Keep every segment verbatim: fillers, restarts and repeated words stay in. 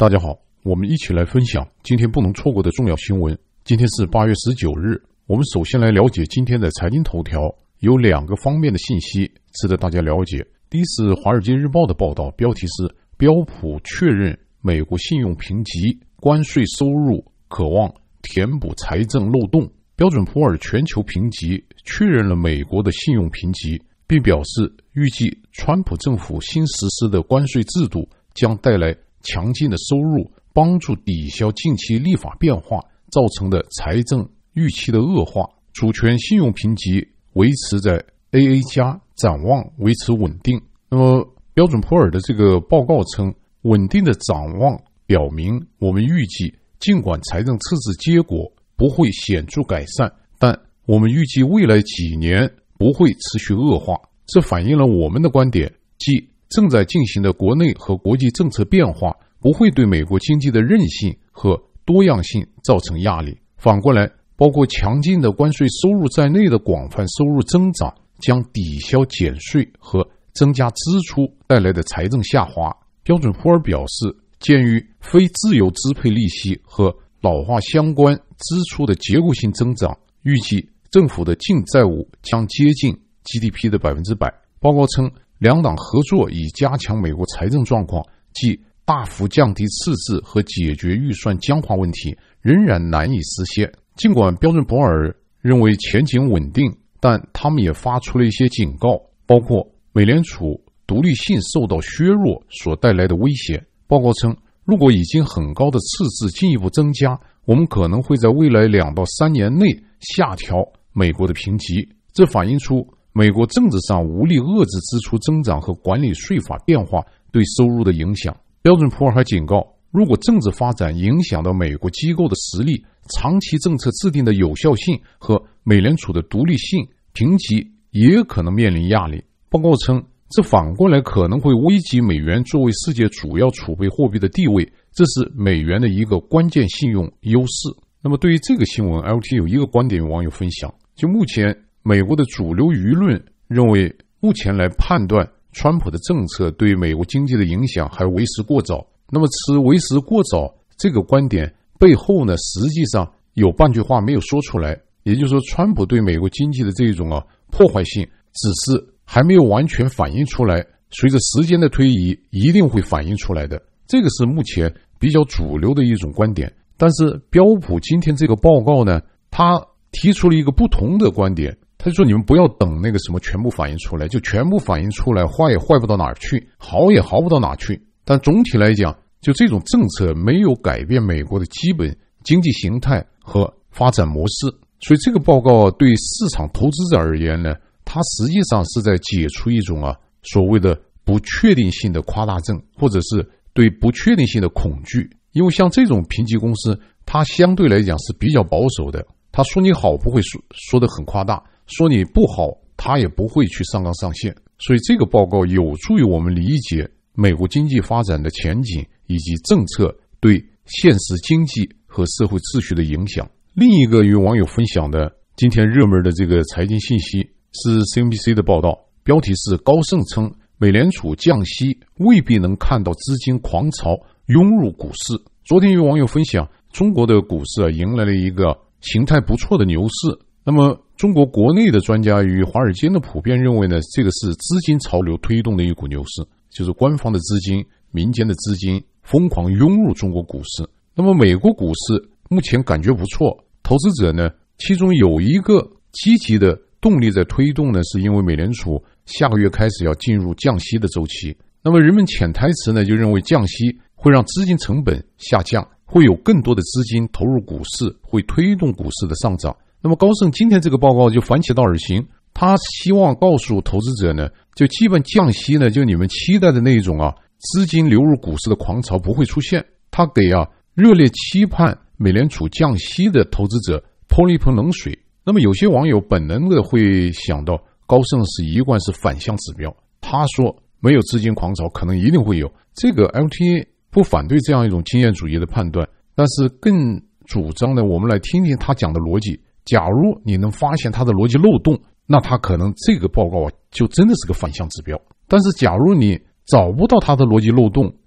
大家好，我们一起来分享今天不能错过的重要新闻。今天是八月十九日，我们首先来了解今天的财经头条，有两个方面的信息值得大家了解。第一是《华尔街日报》的报道，标题是标普确认美国信用评级，关税收入渴望填补财政漏洞。标准普尔全球评级确认了美国的信用评级，并表示预计川普政府新实施的关税制度将带来强劲的收入，帮助抵消近期立法变化造成的财政预期的恶化。主权信用评级维持在 A A 加，展望维持稳定。那么标准普尔的这个报告称，稳定的展望表明，我们预计尽管财政赤字结果不会显著改善，但我们预计未来几年不会持续恶化。这反映了我们的观点，即正在进行的国内和国际政策变化不会对美国经济的韧性和多样性造成压力。反过来，包括强劲的关税收入在内的广泛收入增长将抵消减税和增加支出带来的财政下滑。标准普尔表示，鉴于非自由支配利息和老化相关支出的结构性增长，预计政府的净债务将接近 G D P 的百分之百。报告称，两党合作以加强美国财政状况，即大幅降低赤字和解决预算僵化问题，仍然难以实现。尽管标准普尔认为前景稳定，但他们也发出了一些警告，包括美联储独立性受到削弱所带来的危险。报告称，如果已经很高的赤字进一步增加，我们可能会在未来两到三年内下调美国的评级。这反映出美国政治上无力遏制支出增长和管理税法变化对收入的影响。标准普尔还警告，如果政治发展影响到美国机构的实力、长期政策制定的有效性和美联储的独立性，评级也可能面临压力。报告称，这反过来可能会危及美元作为世界主要储备货币的地位，这是美元的一个关键信用优势。那么对于这个新闻 ，L T 有一个观点与网友分享，就目前美国的主流舆论认为，目前来判断川普的政策对美国经济的影响还为时过早。那么持为时过早这个观点背后呢，实际上有半句话没有说出来，也就是说，川普对美国经济的这种啊破坏性只是还没有完全反映出来，随着时间的推移一定会反映出来的。这个是目前比较主流的一种观点。但是标普今天这个报告呢，他提出了一个不同的观点，他就说你们不要等那个什么全部反映出来，就全部反映出来，坏也坏不到哪儿去，好也好不到哪儿去。但总体来讲，就这种政策没有改变美国的基本经济形态和发展模式。所以这个报告对市场投资者而言呢，它实际上是在解除一种啊所谓的不确定性的夸大症，或者是对不确定性的恐惧。因为像这种评级公司，它相对来讲是比较保守的，他说你好不会说说得很夸大，说你不好他也不会去上纲上线。所以这个报告有助于我们理解美国经济发展的前景以及政策对现实经济和社会秩序的影响。另一个与网友分享的今天热门的这个财经信息是 C N B C 的报道，标题是高盛称美联储降息未必能看到资金狂潮涌入股市。昨天与网友分享，中国的股市啊迎来了一个形态不错的牛市。那么中国国内的专家与华尔街的普遍认为呢，这个是资金潮流推动的一股牛市，就是官方的资金、民间的资金疯狂涌入中国股市。那么美国股市目前感觉不错，投资者呢，其中有一个积极的动力在推动呢，是因为美联储下个月开始要进入降息的周期。那么人们潜台词呢，就认为降息会让资金成本下降，会有更多的资金投入股市，会推动股市的上涨。那么高盛今天这个报告就反其道而行，他希望告诉投资者呢，就基本降息呢，就你们期待的那种啊资金流入股市的狂潮不会出现。他给啊热烈期盼美联储降息的投资者泼了一盆冷水。那么有些网友本能的会想到，高盛是一贯是反向指标，他说没有资金狂潮，可能一定会有。这个 L T A 不反对这样一种经验主义的判断，但是更主张呢，我们来听听他讲的逻辑。假如你能发现他的逻辑漏洞，那他可能这个报告啊就真的是个反向指标。但是假如你找不到他的逻辑漏洞，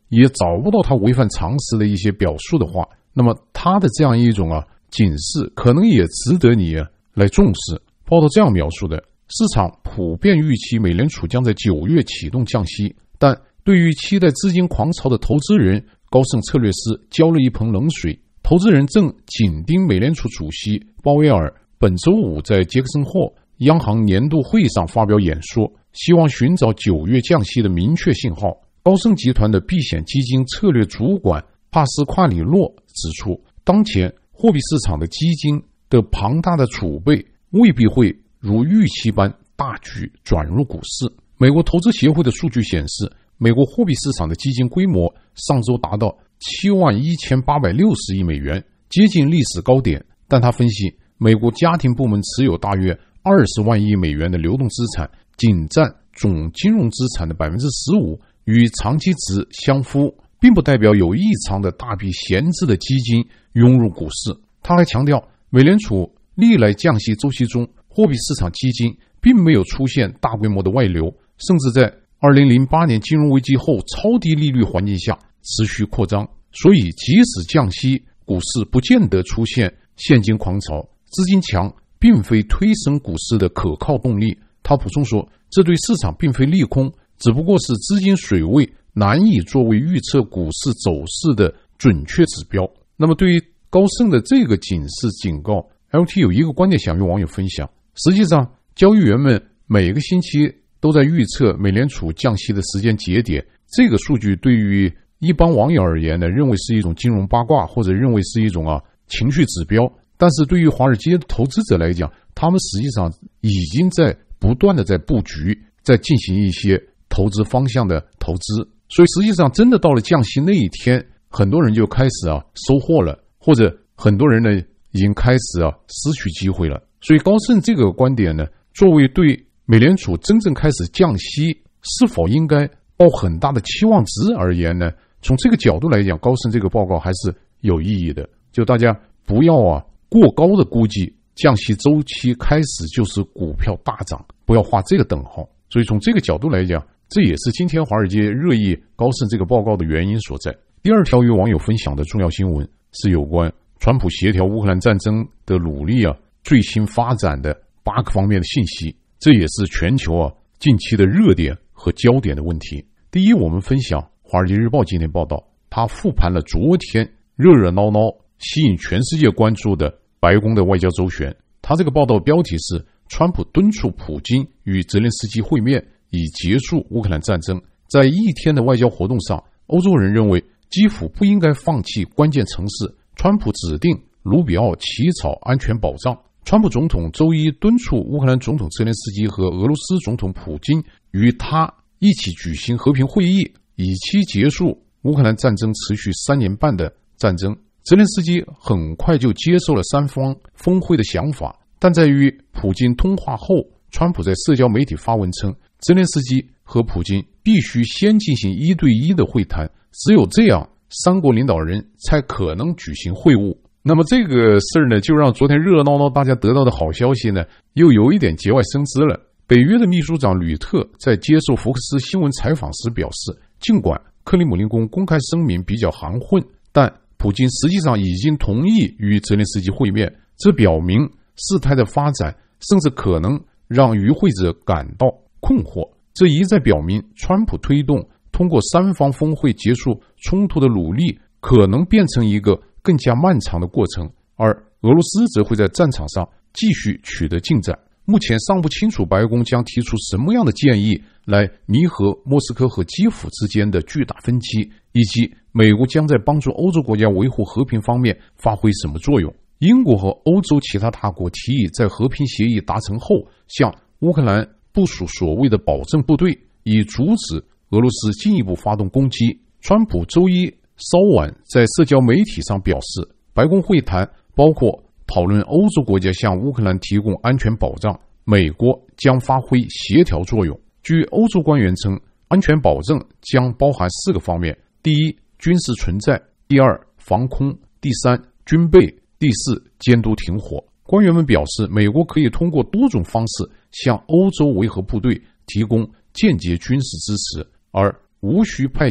也找不到他违反常识的一些表述的话，那么他的这样一种啊警示可能也值得你啊来重视。报道这样描述的：市场普遍预期美联储将在九月启动降息，但对于期待资金狂潮的投资人，高盛策略师浇了一盆冷水。投资人正紧盯美联储主席鲍威尔本周五在杰克森霍央行年度会上发表演说，希望寻找九月降息的明确信号。高盛集团的避险基金策略主管帕斯夸里洛指出，当前货币市场的基金的庞大的储备未必会如预期般大举转入股市。美国投资协会的数据显示，美国货币市场的基金规模上周达到七万一千八百六十亿美元，接近历史高点。但他分析，美国家庭部门持有大约二十万亿美元的流动资产，仅占总金融资产的 百分之十五， 与长期值相符，并不代表有异常的大笔闲置的基金涌入股市。他还强调，美联储历来降息周期中，货币市场基金并没有出现大规模的外流，甚至在二零零八年金融危机后超低利率环境下持续扩张。所以即使降息，股市不见得出现现金狂潮，资金强并非推升股市的可靠动力。他补充说，这对市场并非利空，只不过是资金水位难以作为预测股市走势的准确指标。那么对于高盛的这个警示警告， L T 有一个观点想与网友分享。实际上，交易员们每个星期都在预测美联储降息的时间节点，这个数据对于一般网友而言呢，认为是一种金融八卦，或者认为是一种啊情绪指标。但是对于华尔街的投资者来讲，他们实际上已经在不断的在布局，在进行一些投资方向的投资。所以实际上真的到了降息那一天，很多人就开始啊收获了，或者很多人呢已经开始啊失去机会了。所以高盛这个观点呢，作为对美联储真正开始降息是否应该抱很大的期望值而言呢，从这个角度来讲，高盛这个报告还是有意义的。就大家不要啊过高的估计降息周期开始就是股票大涨，不要画这个等号。所以从这个角度来讲，这也是今天华尔街热议高盛这个报告的原因所在。第二条与网友分享的重要新闻是有关川普协调乌克兰战争的努力啊最新发展的八个方面的信息，这也是全球啊近期的热点和焦点的问题。第一，我们分享华尔街日报今天报道，他复盘了昨天热热闹闹吸引全世界关注的白宫的外交周旋。他这个报道标题是川普敦促普京与泽连斯基会面，以结束乌克兰战争。在一天的外交活动上，欧洲人认为基辅不应该放弃关键城市，川普指定卢比奥起草安全保障。川普总统周一敦促乌克兰总统泽连斯基和俄罗斯总统普京与他一起举行和平会议，以期结束乌克兰战争持续三年半的战争。泽连斯基很快就接受了三方峰会的想法，但在与普京通话后，川普在社交媒体发文称，泽连斯基和普京必须先进行一对一的会谈，只有这样，三国领导人才可能举行会晤。那么这个事儿呢，就让昨天热热闹闹大家得到的好消息呢，又有一点节外生枝了。北约的秘书长吕特在接受福克斯新闻采访时表示，尽管克里姆林宫公开声明比较含混，但普京实际上已经同意与泽连斯基会面，这表明事态的发展甚至可能让与会者感到困惑。这一再表明，川普推动通过三方峰会结束冲突的努力可能变成一个更加漫长的过程，而俄罗斯则会在战场上继续取得进展。目前尚不清楚白宫将提出什么样的建议来弥合莫斯科和基辅之间的巨大分歧，以及美国将在帮助欧洲国家维护和平方面发挥什么作用。英国和欧洲其他大国提议在和平协议达成后向乌克兰部署所谓的保证部队，以阻止俄罗斯进一步发动攻击。川普周一稍晚在社交媒体上表示，白宫会谈包括讨论欧洲国家向乌克兰提供安全保障，美国将发挥协调作用。据欧洲官员称，安全保证将包含四个方面：第一，军事存在；第二，防空；第三，军备；第四，监督停火。官员们表示，美国可以通过多种方式向欧洲维和部队提供间接军事支持，而无需派遣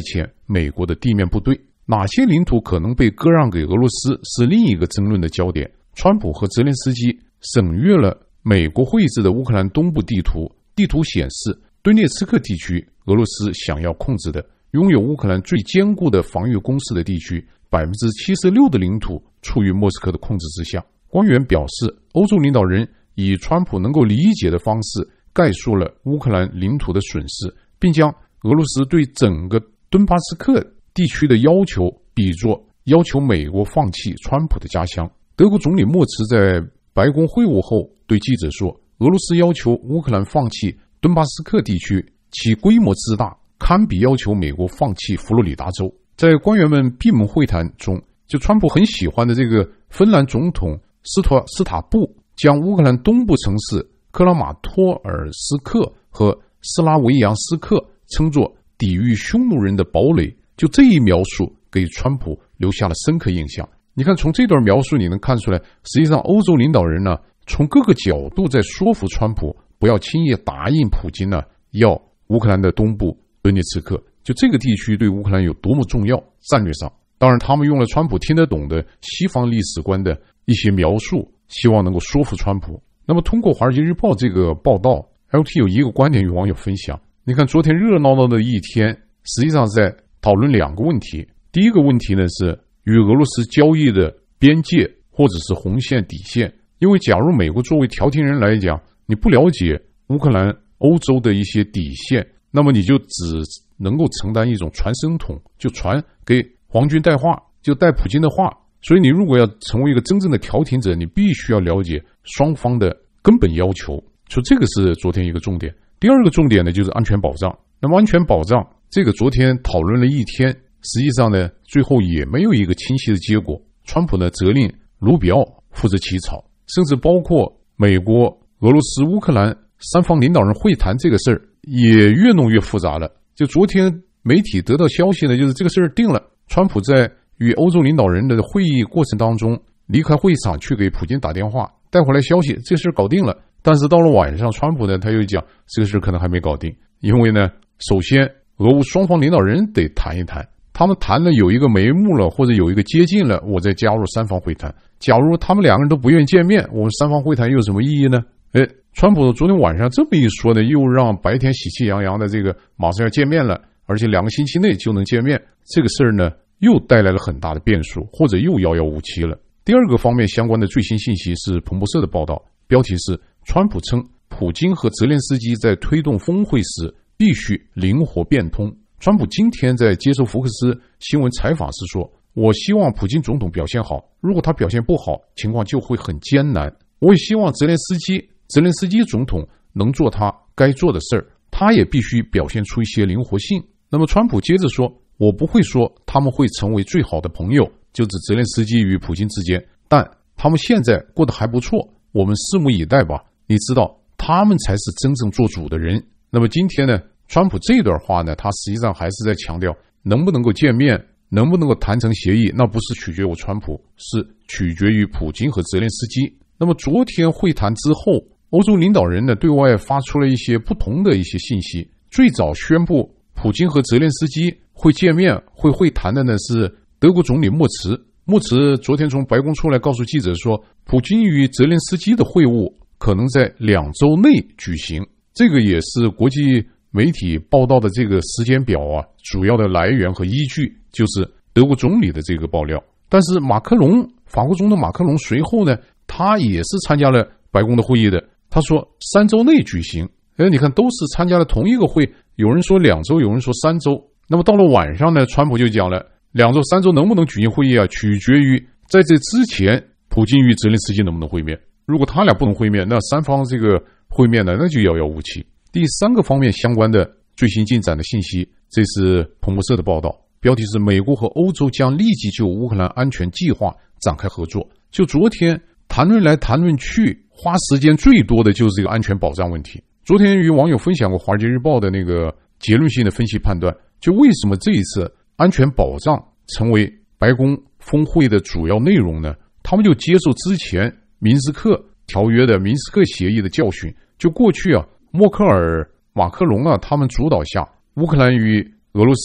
美国的地面部队。哪些领土可能被割让给俄罗斯是另一个争论的焦点。川普和泽连斯基审阅了美国绘制的乌克兰东部地图，地图显示顿涅茨克地区，俄罗斯想要控制的拥有乌克兰最坚固的防御工事的地区， 百分之七十六 的领土处于莫斯科的控制之下。官员表示，欧洲领导人以川普能够理解的方式概述了乌克兰领土的损失，并将俄罗斯对整个顿巴斯克地区的要求比作要求美国放弃川普的家乡。德国总理默茨在白宫会晤后对记者说，俄罗斯要求乌克兰放弃顿巴斯克地区，其规模之大堪比要求美国放弃佛罗里达州。在官员们闭门会谈中，就川普很喜欢的这个芬兰总统斯托斯塔布将乌克兰东部城市克拉马托尔斯克和斯拉维扬斯克称作抵御匈奴人的堡垒，就这一描述给川普留下了深刻印象。你看，从这段描述你能看出来，实际上欧洲领导人呢，从各个角度在说服川普不要轻易答应普京呢，要乌克兰的东部顿涅茨克，就这个地区对乌克兰有多么重要，战略上。当然他们用了川普听得懂的西方历史观的一些描述，希望能够说服川普。那么通过华尔街日报这个报道， L T 有一个观点与网友分享。你看昨天热热闹闹的一天，实际上在讨论两个问题。第一个问题呢，是与俄罗斯交易的边界或者是红线底线。因为假如美国作为调停人来讲，你不了解乌克兰欧洲的一些底线，那么你就只能够承担一种传声筒，就传给皇军带话，就带普京的话。所以你如果要成为一个真正的调停者，你必须要了解双方的根本要求。所以这个是昨天一个重点。第二个重点呢，就是安全保障。那么安全保障这个昨天讨论了一天，实际上呢，最后也没有一个清晰的结果。川普呢责令卢比奥负责起草，甚至包括美国、俄罗斯、乌克兰三方领导人会谈这个事儿也越弄越复杂了。就昨天媒体得到消息呢，就是这个事儿定了，川普在与欧洲领导人的会议过程当中离开会议场去给普京打电话，带回来消息这事儿搞定了。但是到了晚上，川普呢他又讲这个事可能还没搞定，因为呢首先俄乌双方领导人得谈一谈，他们谈了有一个眉目了，或者有一个接近了，我再加入三方会谈。假如他们两个人都不愿意见面，我们三方会谈又有什么意义呢？哎，川普昨天晚上这么一说呢，又让白天喜气洋洋的这个马上要见面了，而且两个星期内就能见面，这个事儿呢又带来了很大的变数，或者又遥遥无期了。第二个方面相关的最新信息是彭博社的报道，标题是川普称普京和泽连斯基在推动峰会时必须灵活变通。川普今天在接受福克斯新闻采访时说，我希望普京总统表现好，如果他表现不好，情况就会很艰难。我也希望泽连斯基泽连斯基总统能做他该做的事儿，他也必须表现出一些灵活性。那么川普接着说，我不会说他们会成为最好的朋友，就指泽连斯基与普京之间，但他们现在过得还不错，我们拭目以待吧。你知道他们才是真正做主的人。那么今天呢，川普这段话呢，他实际上还是在强调能不能够见面，能不能够谈成协议，那不是取决于川普，是取决于普京和泽连斯基。那么昨天会谈之后，欧洲领导人呢对外发出了一些不同的一些信息。最早宣布普京和泽连斯基会见面会会谈的呢是德国总理默茨。默茨昨天从白宫出来告诉记者说，普京与泽连斯基的会晤可能在两周内举行。这个也是国际媒体报道的这个时间表啊，主要的来源和依据就是德国总理的这个爆料。但是马克龙，法国总统马克龙随后呢，他也是参加了白宫的会议的，他说三周内举行。哎，你看都是参加了同一个会，有人说两周，有人说三周。那么到了晚上呢，川普就讲了，两周三周能不能举行会议啊，取决于在这之前普京与泽连斯基能不能会面。如果他俩不能会面，那三方这个会面呢，那就遥遥无期。第三个方面相关的最新进展的信息，这是彭博社的报道，标题是美国和欧洲将立即就乌克兰安全计划展开合作。就昨天谈论来谈论去，花时间最多的就是这个安全保障问题。昨天与网友分享过华尔街日报的那个结论性的分析判断，就为什么这一次安全保障成为白宫峰会的主要内容呢？他们就接受之前明斯克条约的明斯克协议的教训。就过去啊，默克尔、马克龙啊他们主导下，乌克兰与俄罗斯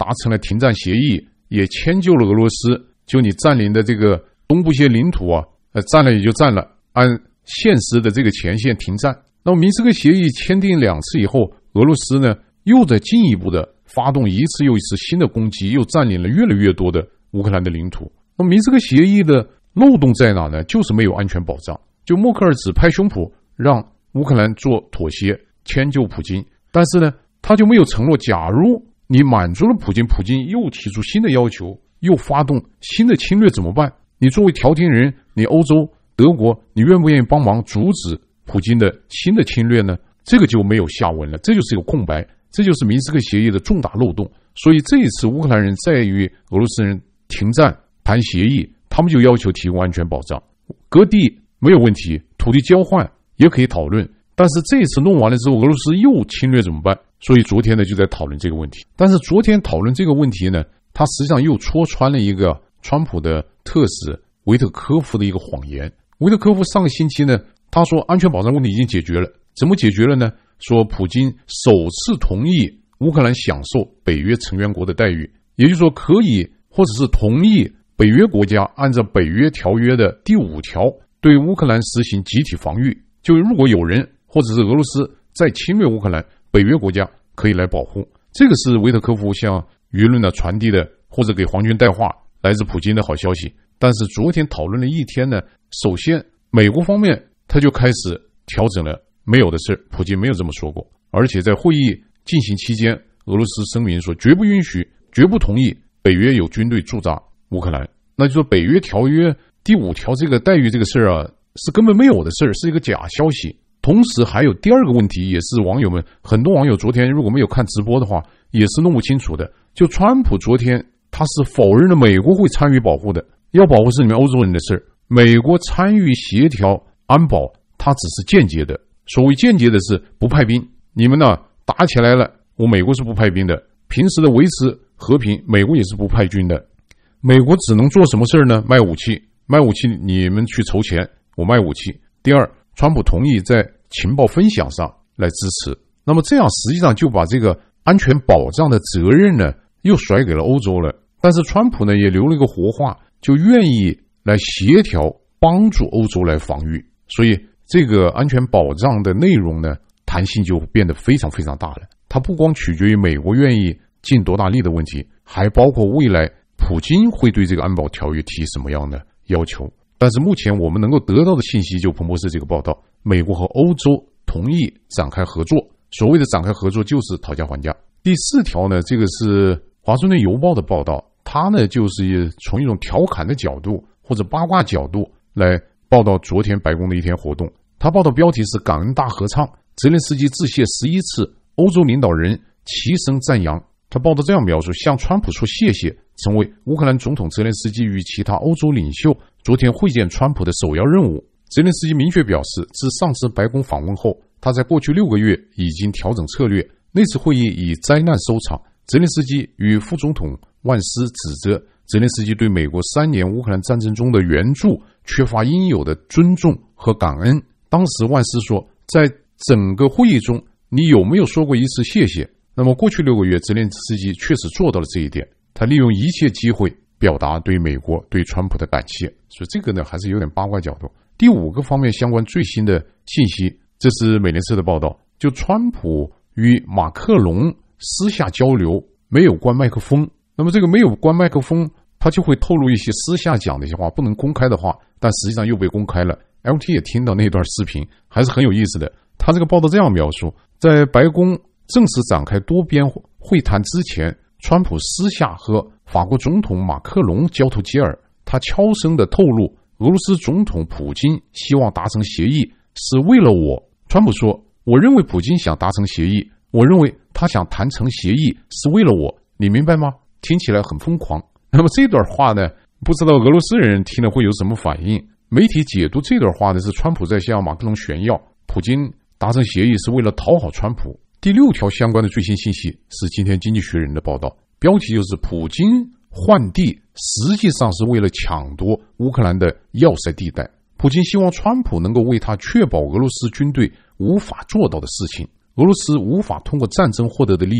达成了停战协议，也迁就了俄罗斯，就你占领的这个东部些领土啊，呃，占了也就占了，按现实的这个前线停战。那么明斯克协议签订两次以后，俄罗斯呢又在进一步的发动一次又一次新的攻击，又占领了越来越多的乌克兰的领土。那么明斯克协议的漏洞在哪呢？就是没有安全保障。就默克尔只拍胸脯让乌克兰做妥协，迁就普京，但是呢他就没有承诺，假如你满足了普京，普京又提出新的要求，又发动新的侵略怎么办？你作为调停人，你欧洲德国，你愿不愿意帮忙阻止普京的新的侵略呢？这个就没有下文了，这就是一个空白，这就是明斯克协议的重大漏洞。所以这一次乌克兰人在于俄罗斯人停战谈协议，他们就要求提供安全保障，割地没有问题，土地交换也可以讨论，但是这一次弄完了之后，俄罗斯又侵略怎么办？所以昨天呢就在讨论这个问题。但是昨天讨论这个问题呢，他实际上又戳穿了一个川普的特使维特科夫的一个谎言。维特科夫上个星期呢，他说安全保障问题已经解决了，怎么解决了呢？说普京首次同意乌克兰享受北约成员国的待遇，也就是说可以或者是同意北约国家按照北约条约的第五条对乌克兰实行集体防御，就如果有人或者是俄罗斯在侵略乌克兰，北约国家可以来保护。这个是维特科夫向舆论的传递的，或者给皇军带话来自普京的好消息。但是昨天讨论了一天呢，首先美国方面他就开始调整了没有的事，普京没有这么说过，而且在会议进行期间，俄罗斯声明说绝不允许绝不同意北约有军队驻扎乌克兰。那就说北约条约第五条这个待遇这个事儿啊，是根本没有的事儿，是一个假消息。同时还有第二个问题，也是网友们很多网友昨天如果没有看直播的话也是弄不清楚的，就川普昨天他是否认了美国会参与保护的，要保护是你们欧洲人的事，美国参与协调安保它只是间接的，所谓间接的是不派兵，你们呢打起来了，我美国是不派兵的，平时的维持和平美国也是不派军的，美国只能做什么事呢？卖武器，卖武器你们去筹钱，我卖武器。第二，川普同意在情报分享上来支持，那么这样实际上就把这个安全保障的责任呢又甩给了欧洲了。但是川普呢也留了一个活话，就愿意来协调帮助欧洲来防御，所以这个安全保障的内容呢弹性就变得非常非常大了。它不光取决于美国愿意尽多大力的问题，还包括未来普京会对这个安保条约提什么样的要求。但是目前我们能够得到的信息，就彭博社这个报道，美国和欧洲同意展开合作，所谓的展开合作就是讨价还价。第四条呢，这个是华盛顿邮报的报道，它呢就是从一种调侃的角度或者八卦角度来报道昨天白宫的一天活动。它报道标题是感恩大合唱，泽连斯基致谢十一次，欧洲领导人齐声赞扬。他报道这样描述，向川普说谢谢成为乌克兰总统泽连斯基与其他欧洲领袖昨天会见川普的首要任务。泽连斯基明确表示，自上次白宫访问后，他在过去六个月已经调整策略，那次会议以灾难收场。泽连斯基与副总统万斯指责泽连斯基对美国三年乌克兰战争中的援助缺乏应有的尊重和感恩。当时万斯说，在整个会议中你有没有说过一次谢谢？那么过去六个月泽连斯基确实做到了这一点，他利用一切机会表达对美国对川普的感谢。所以这个呢还是有点八卦角度。第五个方面相关最新的信息，这是美联社的报道，就川普与马克龙私下交流没有关麦克风，那么这个没有关麦克风，他就会透露一些私下讲的一些话，不能公开的话，但实际上又被公开了。 L T 也听到那段视频，还是很有意思的。他这个报道这样描述，在白宫正式展开多边会谈之前，川普私下和法国总统马克龙交头接耳，他悄声地透露俄罗斯总统普京希望达成协议是为了我。川普说，我认为普京想达成协议，我认为他想谈成协议是为了我，你明白吗？听起来很疯狂。那么这段话呢，不知道俄罗斯人听了会有什么反应。媒体解读这段话的是川普在向马克龙炫耀普京达成协议是为了讨好川普。第六条相关的最新信息是今天经济学人的报道，标题就是普京换地实际上是为了抢夺乌克兰的要塞地带。普京希望川普能够为他确保俄罗斯军队无法做到的事情，俄罗斯无法通过战争获得的利益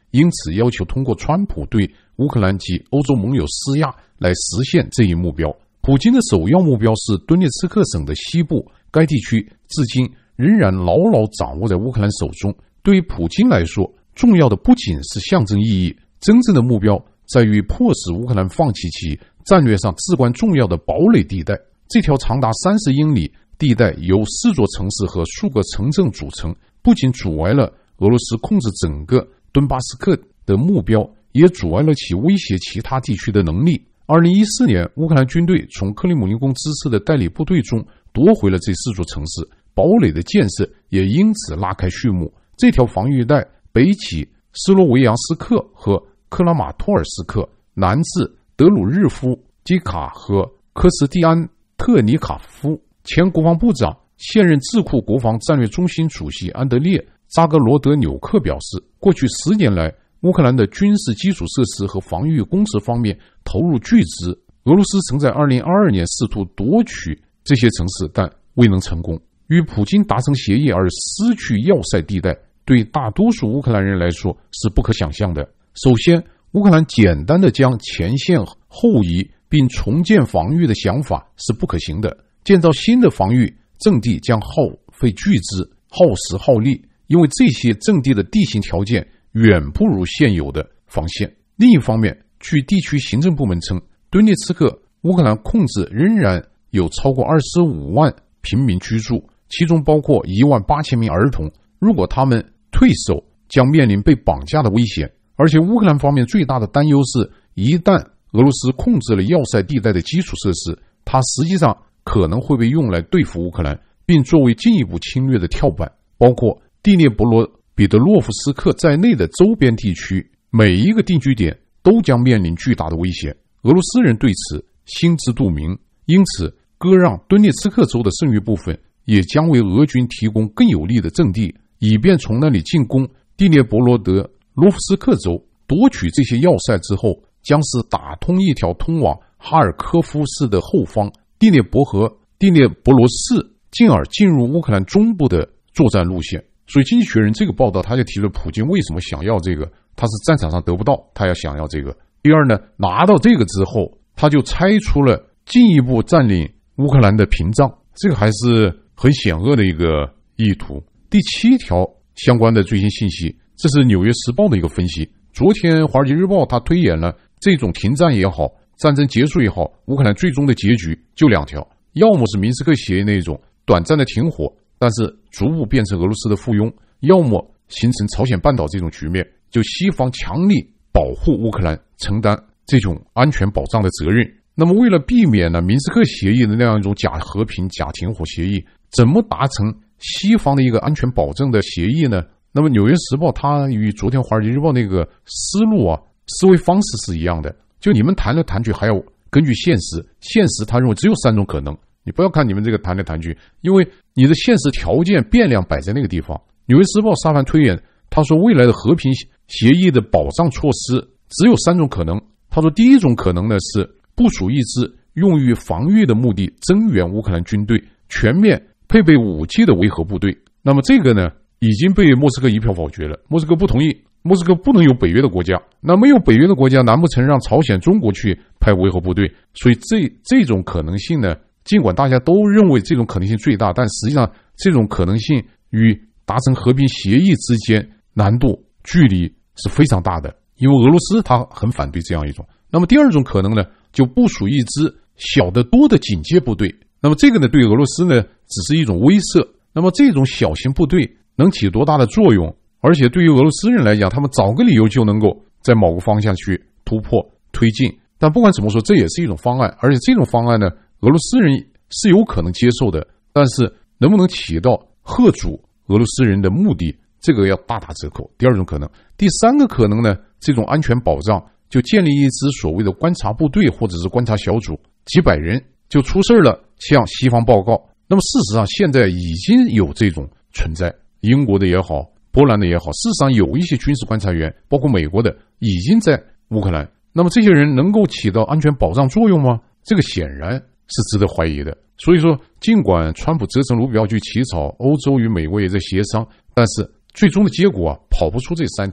因此要求通过川普对乌克兰及欧洲盟友施压来实现这一目标。普京的首要目标是顿涅茨克省的西部，该地区至今仍然牢牢掌握在乌克兰手中。对于普京来说，重要的不仅是象征意义，真正的目标在于迫使乌克兰放弃其战略上至关重要的堡垒地带。这条长达三十英里地带由四座城市和数个城镇组成，不仅阻碍了俄罗斯控制整个顿巴斯克的目标，也阻碍了其威胁其他地区的能力。二零一四年，乌克兰军队从克里姆林宫支持的代理部队中夺回了这四座城市，堡垒的建设也因此拉开序幕。这条防御带北起斯洛维扬斯克和克拉马托尔斯克，南至德鲁日夫基卡和科斯蒂安特尼卡夫。前国防部长、现任智库国防战略中心主席安德烈·扎格罗德纽克表示，过去十年来，乌克兰的军事基础设施和防御工程方面投入巨资。俄罗斯曾在二零二二年试图夺取这些城市，但未能成功。与普京达成协议而失去要塞地带，对大多数乌克兰人来说是不可想象的。首先，乌克兰简单的将前线后移并重建防御的想法是不可行的。建造新的防御阵地将耗费巨资、耗时耗力，因为这些阵地的地形条件远不如现有的防线。另一方面，据地区行政部门称，顿涅茨克乌克兰控制仍然有超过二十五万平民居住，其中包括一万八千名儿童。如果他们退守，将面临被绑架的危险。而且乌克兰方面最大的担忧是，一旦俄罗斯控制了要塞地带的基础设施，它实际上可能会被用来对付乌克兰，并作为进一步侵略的跳板。包括第聂伯罗彼得洛夫斯克在内的周边地区，每一个定居点都将面临巨大的危险。俄罗斯人对此心知肚明，因此割让顿涅茨克州的剩余部分也将为俄军提供更有利的阵地，以便从那里进攻第聂伯罗德罗夫斯克州。夺取这些要塞之后，将是打通一条通往哈尔科夫市的后方第聂伯河、第聂伯罗市，进而进入乌克兰中部的作战路线。所以经济学人这个报道他就提了普京为什么想要这个，他是战场上得不到，他要想要这个。第二呢，拿到这个之后，他就拆除了进一步占领乌克兰的屏障，这个还是很险恶的一个意图。第七条相关的最新信息，这是纽约时报的一个分析。昨天华尔街日报他推演了这种停战也好，战争结束也好，乌克兰最终的结局就两条，要么是明斯克协议那种短暂的停火，但是逐步变成俄罗斯的附庸，要么形成朝鲜半岛这种局面，就西方强力保护乌克兰，承担这种安全保障的责任。那么为了避免呢明斯克协议的那样一种假和平、假停火协议，怎么达成西方的一个安全保证的协议呢？那么纽约时报它与昨天华尔街日报那个思路啊思维方式是一样的，就你们谈来谈去还要根据现实，现实他认为只有三种可能，你不要看你们这个谈来谈去，因为你的现实条件变量摆在那个地方。纽约时报沙盘推演，他说未来的和平协议的保障措施只有三种可能。他说第一种可能呢是部署一支用于防御的目的增援乌克兰军队，全面配备武器的维和部队。那么这个呢已经被莫斯科一票否决了，莫斯科不同意，莫斯科不能有北约的国家，那没有北约的国家难不成让朝鲜、中国去派维和部队？所以这这种可能性呢，尽管大家都认为这种可能性最大，但实际上这种可能性与达成和平协议之间难度距离是非常大的，因为俄罗斯他很反对这样一种。那么第二种可能呢，就部署一支小得多的警戒部队，那么这个呢对俄罗斯呢只是一种威慑。那么这种小型部队能起多大的作用？而且对于俄罗斯人来讲，他们找个理由就能够在某个方向去突破推进。但不管怎么说，这也是一种方案，而且这种方案呢，俄罗斯人是有可能接受的，但是能不能起到吓阻俄罗斯人的目的，这个要大打折扣。第二种可能。第三个可能呢，这种安全保障就建立一支所谓的观察部队或者是观察小组，几百人就出事了向西方报告。那么事实上现在已经有这种存在，英国的也好，波兰的也好，事实上有一些军事观察员，包括美国的已经在乌克兰。那么这些人能够起到安全保障作用吗？这个显然是值得怀疑的。所以说尽管川普折腾卢比奥去起草，欧洲与美国也在协商，但是最终的结果啊跑不出这三条。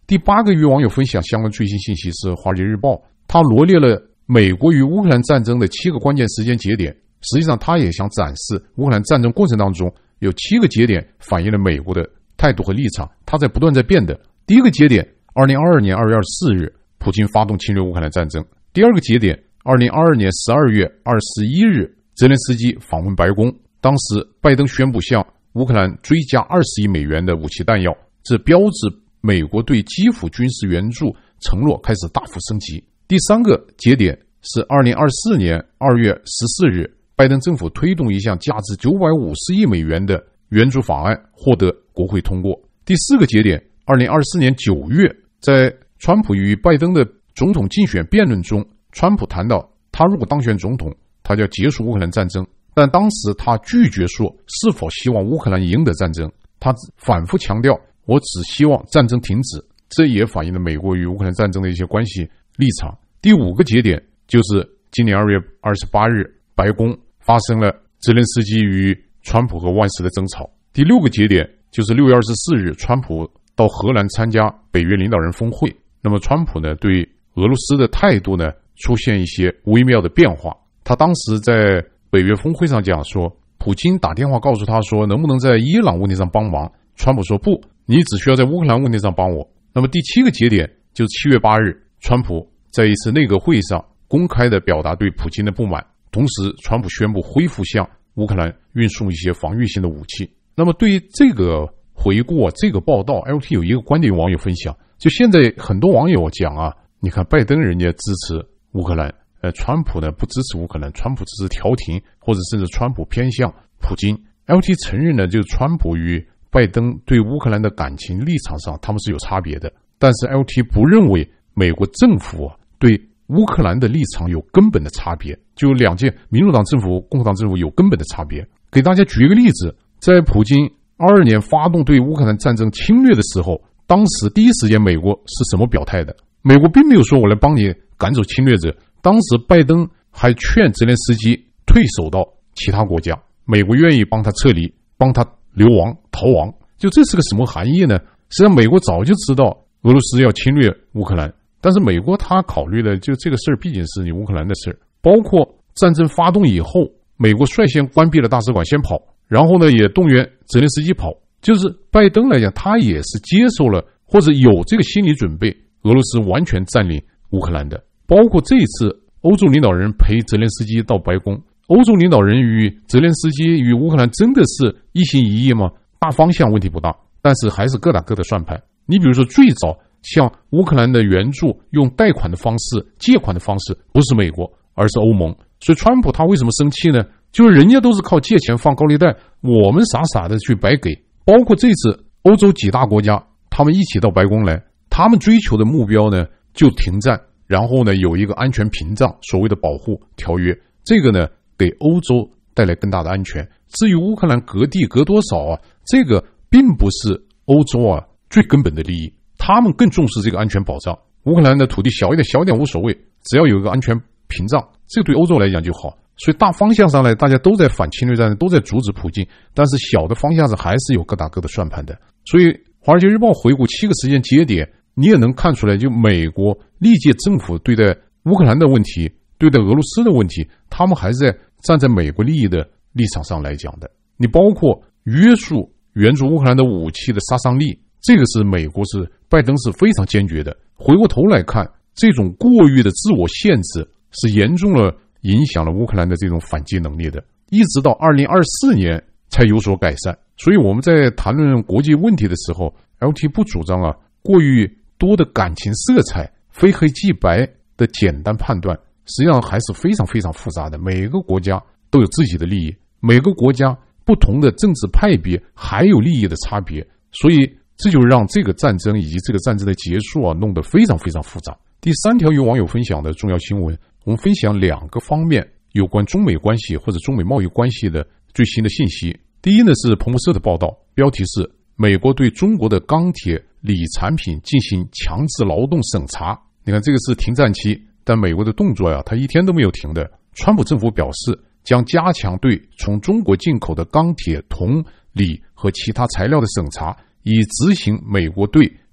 第八个与网友分享相关最新信息是《华尔街日报》，它罗列了美国与乌克兰战争的七个关键时间节点。实际上，它也想展示乌克兰战争过程当中有七个节点反映了美国的态度和立场，它在不断在变的。第一个节点，二零二二年二月二十四日，普京发动侵略乌克兰战争。第二个节点，二零二二年十二月二十一日，泽连斯基访问白宫，当时拜登宣布向乌克兰追加二十亿美元的武器弹药，这标志美国对基辅军事援助承诺开始大幅升级。第三个节点是二零二四年二月十四日，拜登政府推动一项价值九百五十亿美元的援助法案获得国会通过。第四个节点，二零二四年九月，在川普与拜登的总统竞选辩论中，川普谈到他如果当选总统，他就要结束乌克兰战争，但当时他拒绝说是否希望乌克兰赢得战争，他反复强调我只希望战争停止，这也反映了美国与乌克兰战争的一些关系立场。第五个节点就是今年二月二十八日，白宫发生了泽连斯基与川普和万斯的争吵。第六个节点就是六月二十四日，川普到荷兰参加北约领导人峰会。那么川普呢，对俄罗斯的态度呢出现一些微妙的变化。他当时在北约峰会上讲说，普京打电话告诉他说能不能在伊朗问题上帮忙，川普说不，你只需要在乌克兰问题上帮我。那么第七个节点就是七月八日，川普在一次内阁会议上公开的表达对普京的不满，同时川普宣布恢复向乌克兰运送一些防御性的武器。那么对于这个回顾啊，这个报道 L T 有一个观点网友分享，就现在很多网友讲啊，你看拜登人家支持乌克兰，呃，川普呢不支持乌克兰，川普只是调停，或者甚至川普偏向普京。L T 承认呢，就是川普与拜登对乌克兰的感情立场上他们是有差别的，但是 L T 不认为美国政府啊对乌克兰的立场有根本的差别，就两届民主党政府、共和党政府有根本的差别。给大家举一个例子，在普京二二年发动对乌克兰战争侵略的时候，当时第一时间美国是什么表态的？美国并没有说我来帮你赶走侵略者，当时拜登还劝泽连斯基退守到其他国家，美国愿意帮他撤离，帮他流亡逃亡。就这是个什么含义呢？实际上美国早就知道俄罗斯要侵略乌克兰，但是美国他考虑的就这个事儿毕竟是你乌克兰的事儿，包括战争发动以后，美国率先关闭了大使馆先跑，然后呢也动员泽连斯基跑，就是拜登来讲他也是接受了或者有这个心理准备俄罗斯完全占领乌克兰的。包括这一次欧洲领导人陪泽连斯基到白宫，欧洲领导人与泽连斯基与乌克兰真的是一心一意吗？大方向问题不大，但是还是各打各的算盘。你比如说最早向乌克兰的援助用贷款的方式、借款的方式，不是美国而是欧盟。所以川普他为什么生气呢？就是人家都是靠借钱放高利贷，我们傻傻的去白给。包括这次欧洲几大国家他们一起到白宫来，他们追求的目标呢就停战，然后呢有一个安全屏障，所谓的保护条约，这个呢给欧洲带来更大的安全。至于乌克兰割地割多少啊，这个并不是欧洲啊最根本的利益，他们更重视这个安全保障。乌克兰的土地小一点小一点无所谓，只要有一个安全屏障，这个对欧洲来讲就好。所以大方向上来大家都在反侵略战争，都在阻止普京，但是小的方向上还是有各打各的算盘的。所以华尔街日报回顾七个时间节点，你也能看出来，就美国历届政府对待乌克兰的问题，对待俄罗斯的问题，他们还是在站在美国利益的立场上来讲的。你包括约束援助乌克兰的武器的杀伤力，这个是美国是拜登是非常坚决的。回过头来看，这种过于的自我限制是严重了影响了乌克兰的这种反击能力的，一直到二零二四年才有所改善。所以我们在谈论国际问题的时候 L T 不主张啊过于多的感情色彩、非黑即白的简单判断，实际上还是非常非常复杂的。每个国家都有自己的利益，每个国家不同的政治派别还有利益的差别，所以这就让这个战争以及这个战争的结束啊弄得非常非常复杂。第三条有网友分享的重要新闻，我们分享两个方面有关中美关系或者中美贸易关系的最新的信息。第一呢是彭博社的报道，标题是美国对中国的钢铁锂产品进行强制劳动审查。你看这个是停战期，但美国的动作呀，它一天都没有停的。川普政府表示将加强对从中国进口的钢铁、铜、锂和其他材料的审查，以执行美国对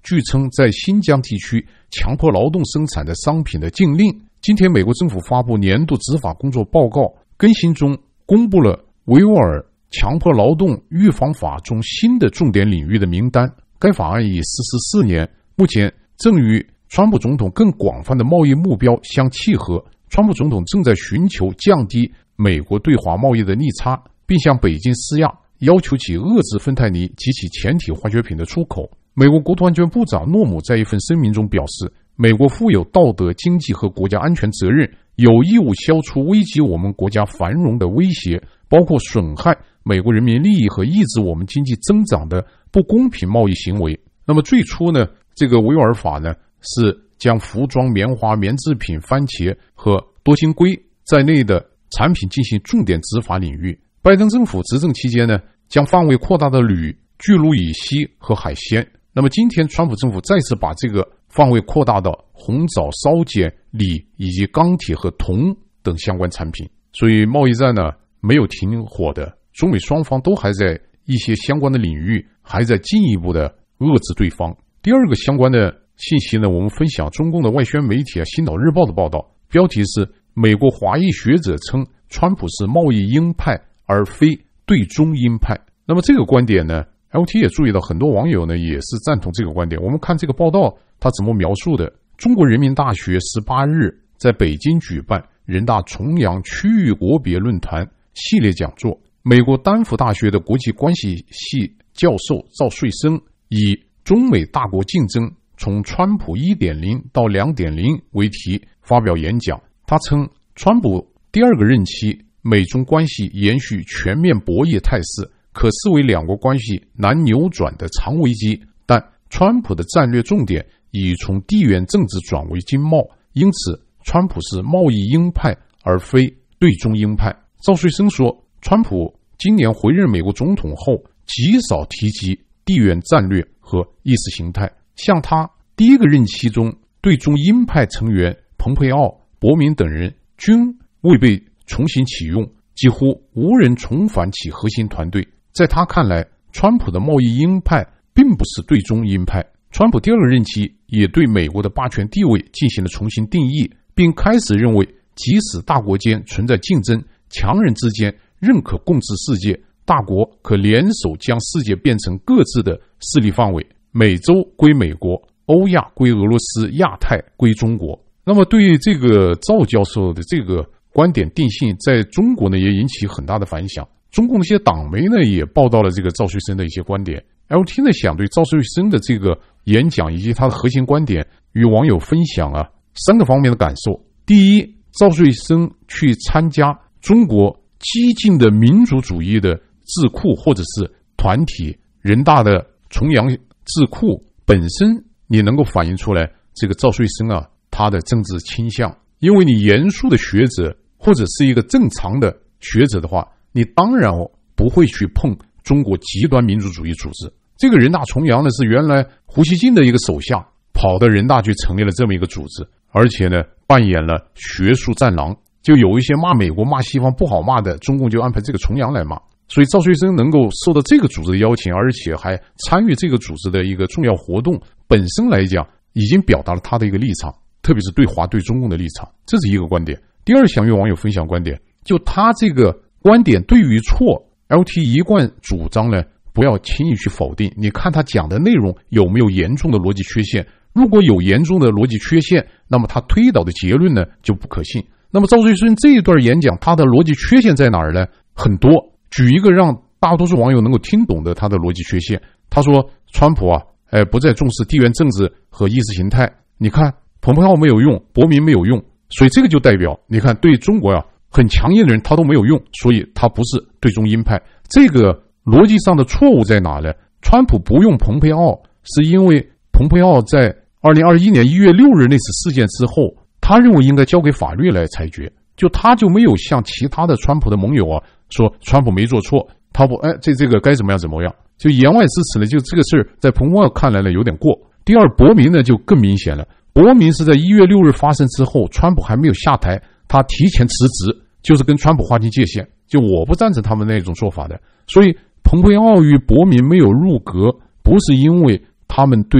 据称在新疆地区强迫劳动生产的商品的禁令。今天美国政府发布年度执法工作报告更新中，公布了维吾尔强迫劳动预防法中新的重点领域的名单。该法案已实施四年，目前正与川普总统更广泛的贸易目标相契合。川普总统正在寻求降低美国对华贸易的逆差，并向北京施压，要求其遏制芬太尼及其前体化学品的出口。美国国土安全部长诺姆在一份声明中表示，美国负有道德、经济和国家安全责任，有义务消除危及我们国家繁荣的威胁，包括损害美国人民利益和抑制我们经济增长的不公平贸易行为。那么最初呢，这个维吾尔法呢是将服装、棉花、棉制品、番茄和多晶硅在内的产品进行重点执法领域。拜登政府执政期间呢，将范围扩大到铝、聚氯乙烯和海鲜。那么今天川普政府再次把这个范围扩大到红枣、烧碱、锂以及钢铁和铜等相关产品。所以贸易战呢没有停火的，中美双方都还在一些相关的领域还在进一步的遏制对方。第二个相关的信息呢，我们分享中共的外宣媒体啊，《星岛日报》的报道，标题是美国华裔学者称川普是贸易鹰派而非对中鹰派。那么这个观点呢 L T 也注意到很多网友呢也是赞同这个观点。我们看这个报道他怎么描述的。中国人民大学十八日在北京举办人大重阳区域国别论坛系列讲座，美国丹佛大学的国际关系系教授赵穗生以中美大国竞争从川普 一点零 到 二点零 为题发表演讲。他称川普第二个任期美中关系延续全面博弈态势，可视为两国关系难扭转的长危机，但川普的战略重点已从地缘政治转为经贸，因此川普是贸易鹰派而非对中鹰派。赵穗生说，川普今年回任美国总统后极少提及地缘战略和意识形态，像他第一个任期中对中鹰派成员蓬佩奥、伯明等人均未被重新启用，几乎无人重返其核心团队。在他看来，川普的贸易鹰派并不是对中鹰派。川普第二个任期也对美国的霸权地位进行了重新定义，并开始认为即使大国间存在竞争，强人之间仍可共治世界，大国可联手将世界变成各自的势力范围，美洲归美国，欧亚归俄罗斯，亚太归中国。那么对于这个赵教授的这个观点定性，在中国呢也引起很大的反响。中共的一些党媒呢也报道了这个赵穗生的一些观点。L T 呢想对赵穗生的这个演讲以及他的核心观点与网友分享啊三个方面的感受。第一，赵穗生去参加中国激进的民族主义的智库或者是团体，人大的重阳智库本身你能够反映出来这个赵穗生啊他的政治倾向。因为你严肃的学者或者是一个正常的学者的话，你当然不会去碰中国极端民族主义组织。这个人大重阳呢是原来胡锡进的一个手下跑到人大去成立了这么一个组织，而且呢扮演了学术战狼，就有一些骂美国骂西方不好骂的，中共就安排这个重阳来骂。所以赵穗生能够受到这个组织的邀请，而且还参与这个组织的一个重要活动，本身来讲已经表达了他的一个立场，特别是对华对中共的立场，这是一个观点。第二，想与网友分享观点，就他这个观点对与错 L T 一贯主张呢不要轻易去否定，你看他讲的内容有没有严重的逻辑缺陷，如果有严重的逻辑缺陷，那么他推导的结论呢就不可信。那么赵穗生这一段演讲他的逻辑缺陷在哪儿呢？很多，举一个让大多数网友能够听懂的他的逻辑缺陷。他说川普啊哎，不再重视地缘政治和意识形态，你看蓬佩奥没有用，伯明没有用，所以这个就代表你看对中国啊很强硬的人他都没有用，所以他不是对中鹰派。这个逻辑上的错误在哪呢？川普不用蓬佩奥是因为蓬佩奥在二零二一年一月六日那次事件之后，他认为应该交给法律来裁决，就他就没有像其他的川普的盟友啊说川普没做错，他不哎这这个该怎么样怎么样，就言外之词呢，就这个事儿在蓬佩奥看来呢有点过。第二，伯明呢就更明显了，伯明是在一月六日发生之后，川普还没有下台，他提前辞职，就是跟川普划清界限，就我不赞成他们那种做法的。所以蓬佩奥与伯明没有入阁，不是因为他们对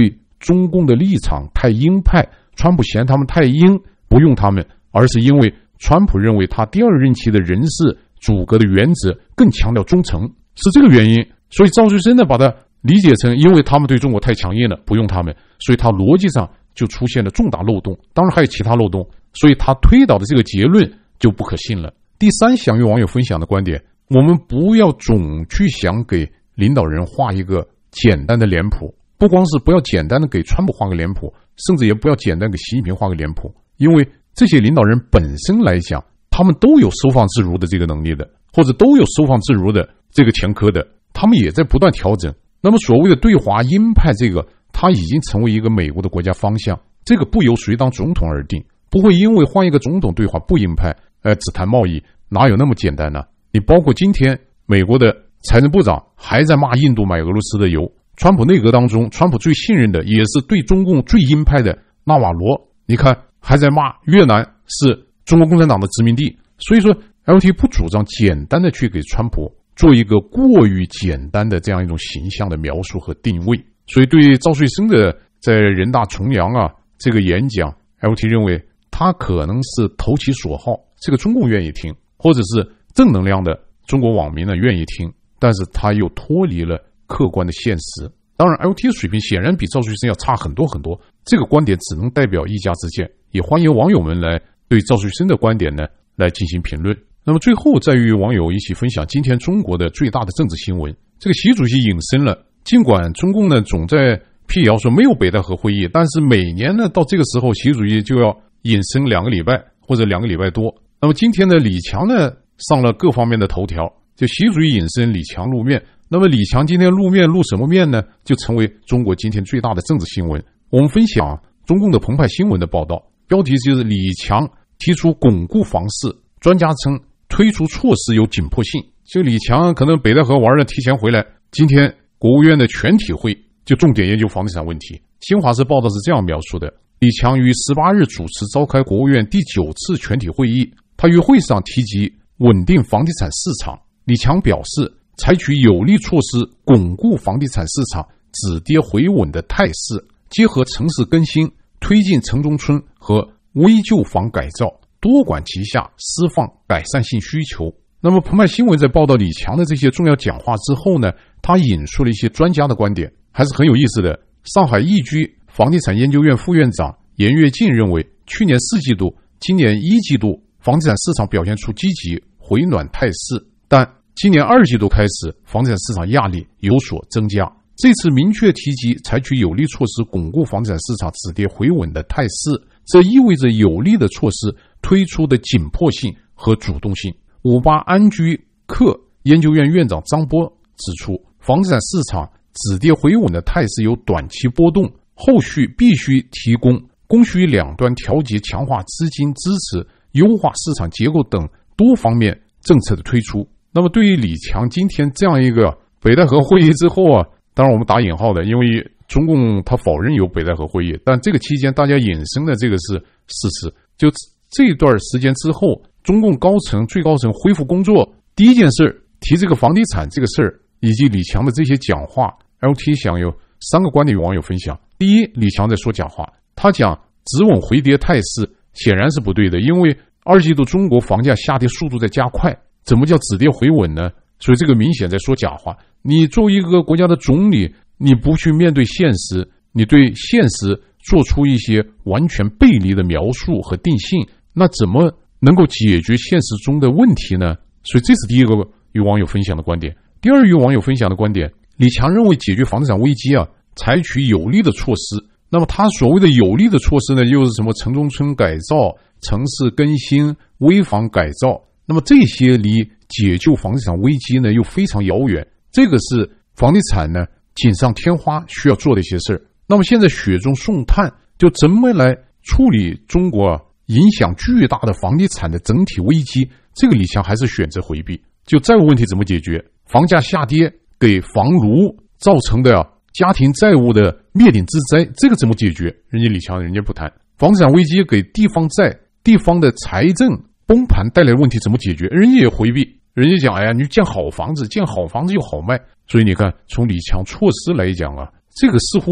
中共的立场太鹰派，川普嫌他们太鹰，不用他们，而是因为川普认为他第二任期的人事组阁的原则更强调忠诚，是这个原因。所以赵翠生呢把它理解成因为他们对中国太强硬了，不用他们，所以他逻辑上就出现了重大漏洞，当然还有其他漏洞，所以他推导的这个结论就不可信了。第三项与网友分享的观点，我们不要总去想给领导人画一个简单的脸谱，不光是不要简单的给川普画个脸谱，甚至也不要简单给习近平画个脸谱，因为这些领导人本身来讲，他们都有收放自如的这个能力的，或者都有收放自如的这个前科的，他们也在不断调整。那么所谓的对华鹰派，这个它已经成为一个美国的国家方向，这个不由谁当总统而定，不会因为换一个总统对华不鹰派，呃，只谈贸易，哪有那么简单呢？你包括今天美国的财政部长还在骂印度买俄罗斯的油，川普内阁当中，川普最信任的也是对中共最鹰派的纳瓦罗，你看还在骂越南是中国共产党的殖民地。所以说 L T 不主张简单的去给川普做一个过于简单的这样一种形象的描述和定位。所以对赵穗生的在人大重阳啊这个演讲， L T 认为他可能是投其所好，这个中共愿意听，或者是正能量的中国网民呢愿意听，但是他又脱离了客观的现实。当然 L T 的水平显然比赵穗生要差很多很多，这个观点只能代表一家之见，也欢迎网友们来对赵穗生的观点呢来进行评论。那么最后再与网友一起分享今天中国的最大的政治新闻，这个习主席隐身了，尽管中共呢总在辟谣说没有北戴河会议，但是每年呢到这个时候习主席就要隐身两个礼拜或者两个礼拜多。那么今天呢李强呢上了各方面的头条，就习主席隐身，李强露面。那么李强今天露面露什么面呢？就成为中国今天最大的政治新闻。我们分享中共的澎湃新闻的报道，标题就是李强提出巩固房市，专家称推出措施有紧迫性。就李强可能北戴河玩了提前回来，今天国务院的全体会就重点研究房地产问题。新华社报道是这样描述的，李强于十八日主持召开国务院第九次全体会议，他于会上提及稳定房地产市场。李强表示，采取有力措施巩固房地产市场止跌回稳的态势，结合城市更新，推进城中村和危旧房改造，多管齐下，释放改善性需求。那么澎湃新闻在报道李强的这些重要讲话之后呢，他引述了一些专家的观点，还是很有意思的。上海易居房地产研究院副院长严跃进认为，去年四季度、今年一季度房地产市场表现出积极回暖态势，但今年二季度开始，房地产市场压力有所增加。这次明确提及采取有力措施巩固房地产市场止跌回稳的态势，这意味着有力的措施推出的紧迫性和主动性。五八安居客研究院院长张波指出，房地产市场止跌回稳的态势有短期波动，后续必须提供供需两端调节、强化资金支持、优化市场结构等多方面政策的推出。那么对于李强今天这样一个北戴河会议之后啊，当然我们打引号的，因为中共他否认有北戴河会议，但这个期间大家引申的这个是事实。就这段时间之后，中共高层最高层恢复工作，第一件事提这个房地产这个事儿，以及李强的这些讲话， L T 想有三个观点与网友分享。第一，李强在说假话，他讲止稳回跌态势显然是不对的，因为二季度中国房价下跌速度在加快，怎么叫止跌回稳呢？所以这个明显在说假话。你作为一个国家的总理，你不去面对现实，你对现实做出一些完全背离的描述和定性，那怎么能够解决现实中的问题呢？所以这是第一个与网友分享的观点。第二与网友分享的观点，李强认为解决房地产危机啊，采取有力的措施。那么他所谓的有力的措施呢，又是什么城中村改造、城市更新、危房改造，那么这些离解救房地产危机呢又非常遥远，这个是房地产呢锦上添花需要做的一些事儿。那么现在雪中送炭，就怎么来处理中国啊影响巨大的房地产的整体危机，这个李强还是选择回避。就债务问题怎么解决，房价下跌给房奴造成的啊家庭债务的灭顶之灾，这个怎么解决，人家李强人家不谈。房地产危机给地方债、地方的财政崩盘带来的问题怎么解决，人家也回避，人家讲哎呀，你建好房子，建好房子又好卖。所以你看，从李强措施来讲啊，这个似乎他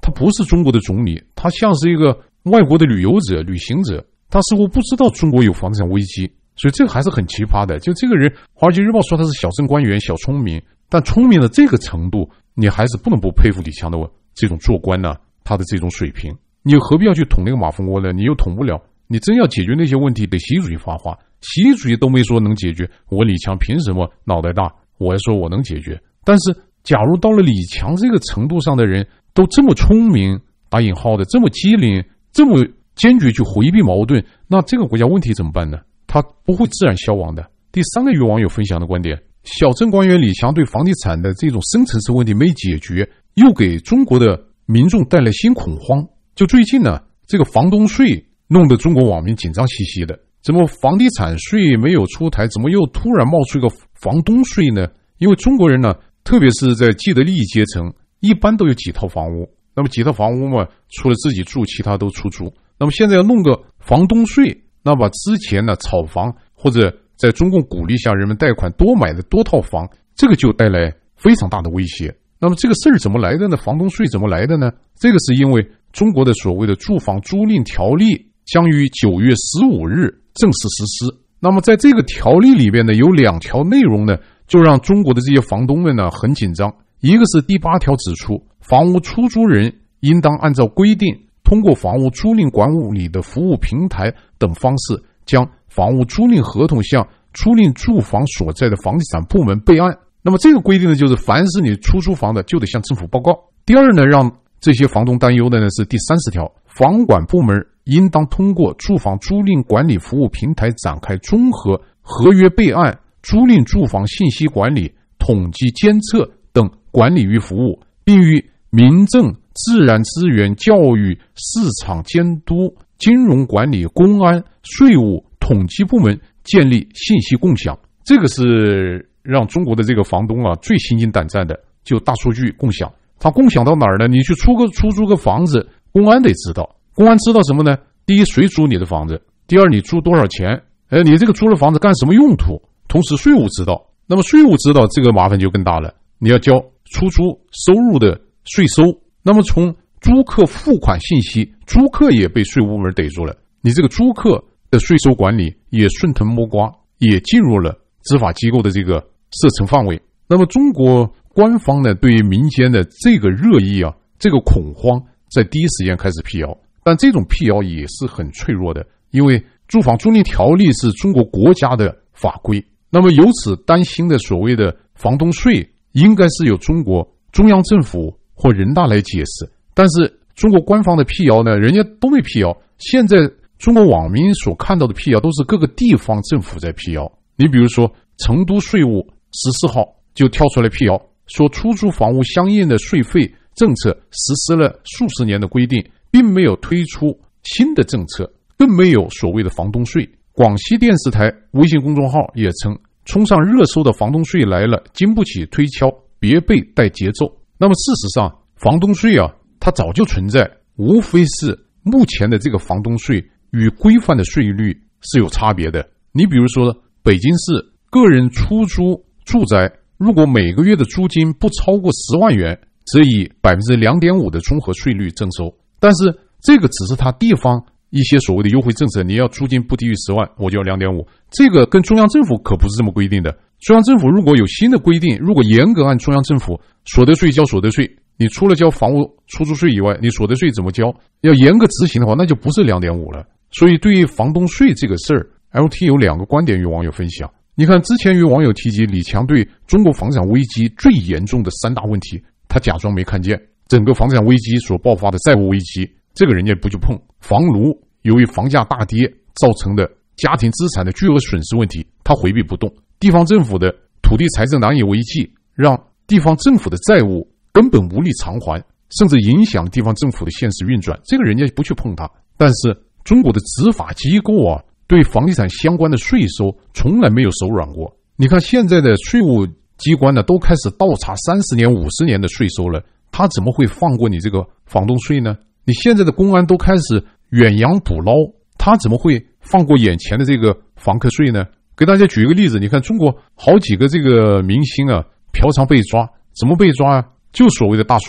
他不是中国的总理，他像是一个外国的旅游者、旅行者，他似乎不知道中国有房地产危机，所以这个还是很奇葩的。就这个人，《华尔街日报》说他是小镇官员、小聪明，但聪明的这个程度，你还是不能不佩服李强的这种做官呢、啊，他的这种水平。你何必要去捅那个马蜂窝呢？你又捅不了。你真要解决那些问题，得习主席发话，习主席都没说能解决，我李强凭什么脑袋大？我还说我能解决。但是，假如到了李强这个程度上的人都这么聪明（打引号的），这么机灵，这么坚决去回避矛盾，那这个国家问题怎么办呢？他不会自然消亡的。第三个与网友分享的观点：小镇官员李强对房地产的这种深层次问题没解决，又给中国的民众带来新恐慌。就最近呢，这个房东税弄得中国网民紧张兮兮的，怎么房地产税没有出台，怎么又突然冒出一个房东税呢？因为中国人呢，特别是在既得利益阶层，一般都有几套房屋，那么几套房屋嘛，除了自己住，其他都出租。那么现在要弄个房东税，那把之前呢炒房或者在中共鼓励下人们贷款多买的多套房，这个就带来非常大的威胁。那么这个事儿怎么来的呢？房东税怎么来的呢？这个是因为中国的所谓的住房租赁条例将于九月十五日正式实施。那么在这个条例里边呢，有两条内容呢，就让中国的这些房东们呢很紧张。一个是第八条指出，房屋出租人应当按照规定，通过房屋租赁管理的服务平台等方式，将房屋租赁合同向租赁住房所在的房地产部门备案。那么这个规定呢，就是凡是你出租房的，就得向政府报告。第二呢，让这些房东担忧的呢是第三十条，房管部门应当通过住房租赁管理服务平台展开综合合约备案、租赁住房信息管理、统计监测等管理与服务，并与民政、自然资源、教育、市场监督、金融管理、公安、税务、统计部门建立信息共享。这个是让中国的这个房东啊最心惊胆战的，就大数据共享。他共享到哪儿呢？你去出个出租个房子，公安得知道。公安知道什么呢？第一，谁租你的房子；第二，你租多少钱？呃，你这个租的房子干什么用途？同时，税务知道。那么税务知道，这个麻烦就更大了。你要交出租收入的税收。那么从租客付款信息，租客也被税务部门逮住了。你这个租客的税收管理也顺藤摸瓜，也进入了执法机构的这个射程范围。那么中国官方呢，对于民间的这个热议啊，这个恐慌，在第一时间开始辟谣，但这种辟谣也是很脆弱的，因为住房租赁条例是中国国家的法规。那么由此担心的所谓的房东税，应该是由中国中央政府或人大来解释。但是中国官方的辟谣呢，人家都没辟谣。现在中国网民所看到的辟谣，都是各个地方政府在辟谣。你比如说，成都税务十四号就跳出来辟谣，说出租房屋相应的税费政策实施了数十年的规定，并没有推出新的政策，更没有所谓的房东税。广西电视台微信公众号也称，冲上热搜的房东税来了，经不起推敲，别被带节奏。那么事实上，房东税啊，它早就存在，无非是目前的这个房东税与规范的税率是有差别的。你比如说，北京市个人出租住宅，如果每个月的租金不超过十万元，则以 百分之两点五 的综合税率征收。但是这个只是它地方一些所谓的优惠政策，你要租金不低于十万，我就要 两点五。这个跟中央政府可不是这么规定的。中央政府如果有新的规定，如果严格按中央政府所得税交所得税，你除了交房屋出租税以外，你所得税怎么交？要严格执行的话，那就不是 两点五 了。所以对于房东税这个事儿 ，L T 有两个观点与网友分享。你看，之前与网友提及李强对中国房地产危机最严重的三大问题，他假装没看见。整个房地产危机所爆发的债务危机，这个人家不去碰。房奴由于房价大跌造成的家庭资产的巨额损失问题，他回避不动。地方政府的土地财政难以为继，让地方政府的债务根本无力偿还，甚至影响地方政府的现实运转，这个人家不去碰它。但是中国的执法机构啊，对房地产相关的税收从来没有手软过。你看现在的税务机关呢，都开始倒查三十年、五十年的税收了，他怎么会放过你这个房东税呢？你现在的公安都开始远洋捕捞，他怎么会放过眼前的这个房客税呢？给大家举一个例子，你看中国好几个这个明星啊，嫖娼被抓，怎么被抓啊？就所谓的大数据，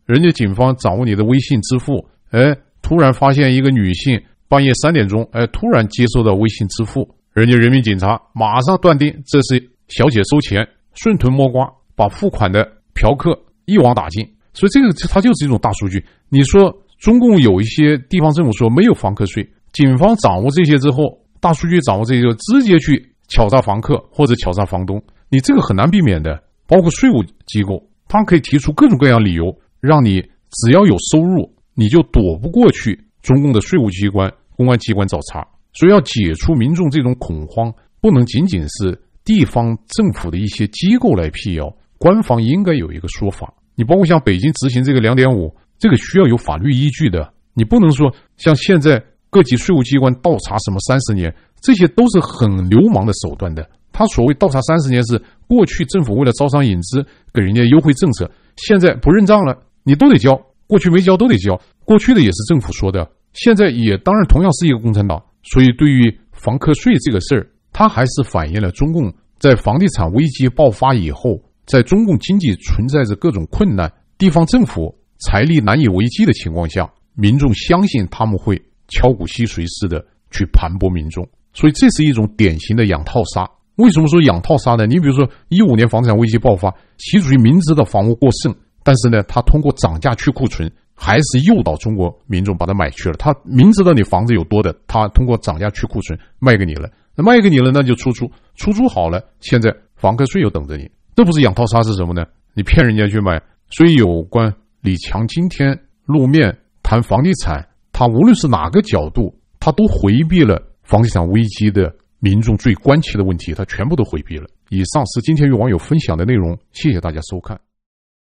人家警方掌握你的微信支付，哎，突然发现一个女性半夜三点钟，哎，突然接收到微信支付，人家人民警察马上断定这是小姐收钱，顺藤摸瓜，把付款的嫖客一网打尽。所以这个它就是一种大数据。你说中共有一些地方政府说没有房客税，警方掌握这些之后，大数据掌握这些，就直接去敲诈房客或者敲诈房东，你这个很难避免的。包括税务机构，他可以提出各种各样理由，让你只要有收入，你就躲不过去中共的税务机关、公安机关找茬。所以要解除民众这种恐慌，不能仅仅是地方政府的一些机构来辟谣，官方应该有一个说法。你包括像北京执行这个 两点五， 这个需要有法律依据的，你不能说像现在各级税务机关倒查什么三十年，这些都是很流氓的手段的。他所谓倒查三十年是过去政府为了招商引资给人家优惠政策，现在不认账了，你都得交，过去没交都得交，过去的也是政府说的，现在也当然同样是一个共产党。所以对于房客税这个事儿，它还是反映了中共在房地产危机爆发以后，在中共经济存在着各种困难，地方政府财力难以为继的情况下，民众相信他们会敲骨吸髓似的去盘剥民众。所以这是一种典型的养套杀。为什么说养套杀呢？你比如说一五年房地产危机爆发，习主席明知道房屋过剩，但是呢，他通过涨价去库存，还是诱导中国民众把它买去了。他明知道你房子有多的，他通过涨价去库存卖给你了，那卖给你了，那就出租，出租好了，现在房客税又等着你，这不是养套杀是什么呢？你骗人家去买。所以有关李强今天露面谈房地产，他无论是哪个角度，他都回避了房地产危机的民众最关切的问题，他全部都回避了。以上是今天与网友分享的内容，谢谢大家收看。